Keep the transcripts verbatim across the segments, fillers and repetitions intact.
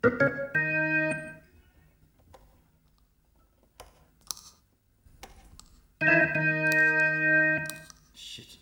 Shit.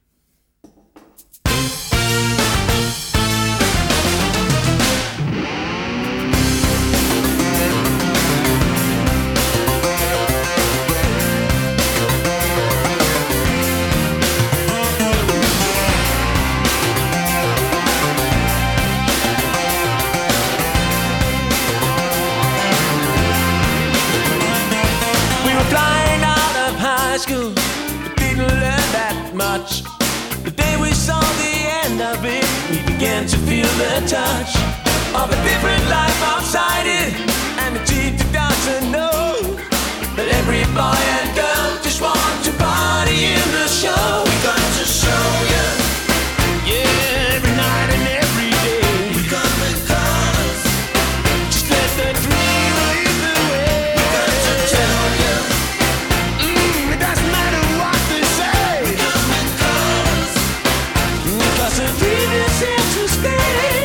We were flying out of high school, but didn't learn that much. The day we saw the end of it, we began to feel the touch of a different life outside it, and the cheap doesn't know that every boy and girl just want to party in the show. We got to show you, yeah, every night and every day. We come in colors, just let the dream lead the way. We got to tell you, mm, it doesn't matter what they say. We come in colors, because the dream is here to stay.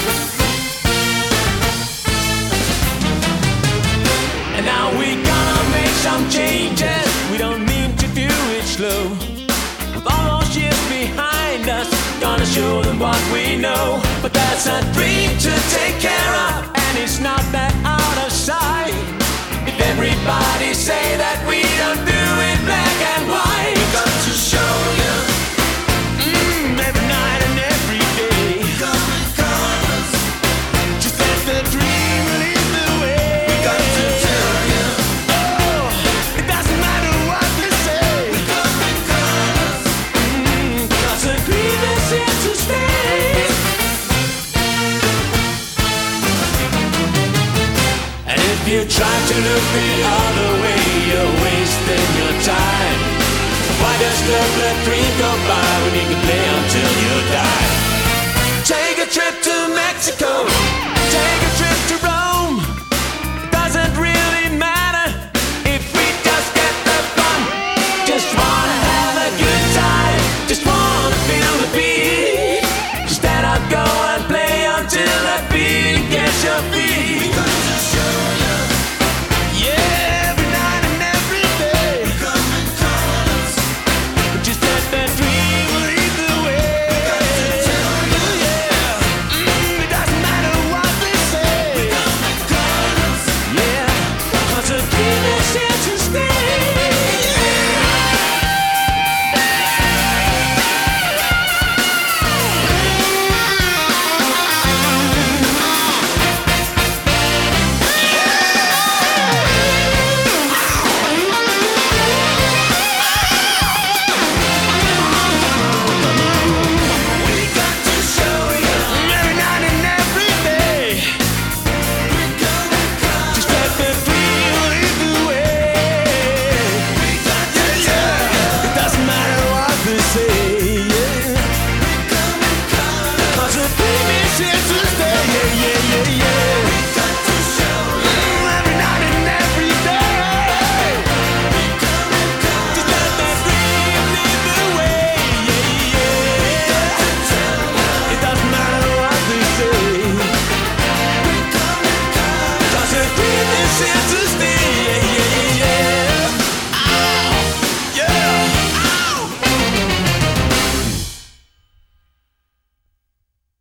And now we gonna make some changes. We don't mean to do it slow. With all those years behind us, gonna show them what we know. But that's a dream to take care of, and it's not that out of sight. If everybody say that we don't do it black and white, we got to show you, mm, every night and every day. Come in colors, just let the dream lead the way. We got to tell you, oh, it doesn't matter what they say. We come in colors, mm, 'cause the dream is here to stay. And if you try to look the other way, you're wasting your time. Why does the blood dream go by when you can play until you die? Take a trip to Mexico,